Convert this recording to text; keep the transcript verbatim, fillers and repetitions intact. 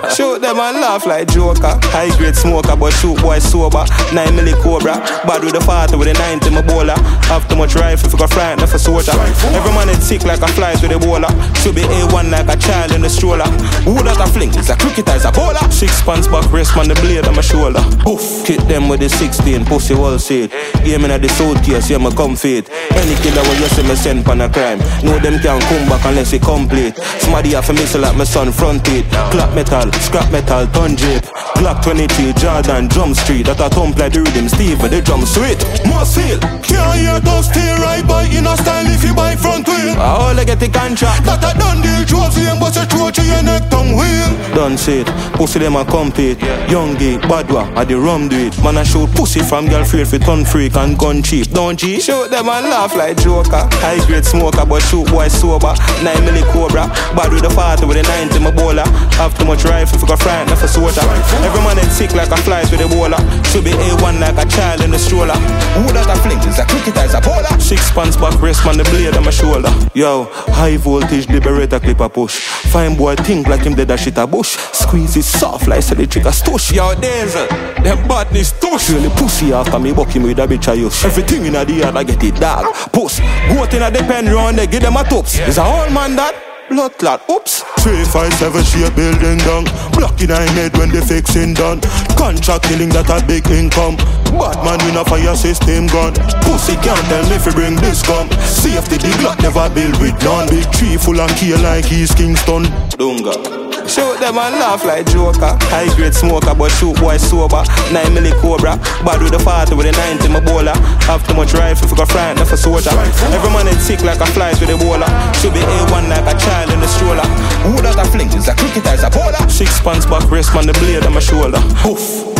Shoot them and laugh like Joker. High grade smoker, but shoot boy sober. Nine milli cobra. Bad with the forty with the ninety my bowler. Have too much rifle if you go frighten for soldier. Every man is sick like a fly to the bowler. Should be A one like a child in the stroller. Who that a fling? It's a cricketer, it's a bowler. Six pants back, wrist man the blade on my shoulder. Oof. Hit them with the sixteen, pussy wall seat. Aiming at the suitcase, yeah, my comfort. Any killer when you see me send pan a crime. Know them can't come back unless it complete. Somebody have a missile like my son front it. Clap metal, scrap metal, ton jeep. Glock twenty-three, Jordan, Drum Street. That a thump like the rhythm, Steve with the drum sweet. Must feel. Can't hear those stay right by in a style if you buy front wheel. I only get the contract. That a done deal, Josie and bust a throat to your neck tongue wheel. Done shit, pussy them a compete. Young gay, bad one, I the rum do it. Man I shoot pussy from girl free for ton freak and gun cheap. Don't G, shoot them and laugh like Joker. High grade smoker but shoot boy sober. Nine milli cobra, bad with the forty with the ninety my bowler. Have too much rifle if you go frighten for soldier. Every man is sick like a fly to the bowler. Should be A one like a child in the stroller. Who that a fling? It's a cricketer, it's a bowler. Six pants back, wrist man the blade on my shoulder. Yo, high voltage liberator clip a push. Fine boy think like him dead a shit a bush. Squeeze it soft like say the trick a stush. Yo, Denzel, them badness tush. Really pussy after me buck him with a bitch a yush. Everything in the yard I get it dog. Puss, goat in a the pen round they give them a tops. It's a whole man that blood clot, oops. Three, five, seven, she a building down. Block in her head when the fixing done. Contract killing that a big income. Batman in a fire system gun. Pussy can't tell me if you bring this gun. Safety the Glock never build with none. Big tree full and kill like East Kingston. Dunga. Shoot them and laugh like Joker. High grade smoker but shoot boy sober. Nine milli cobra. Bad with the forty with the ninety my bowler. Have too much rifle if you go frighten for soldier. Every man is sick like a fly to the bowler. Should be A one like a child in the stroller. Who that a fling? It's a cricketer, it's a bowler. Six pants back, wrist man the blade on my shoulder. Oof.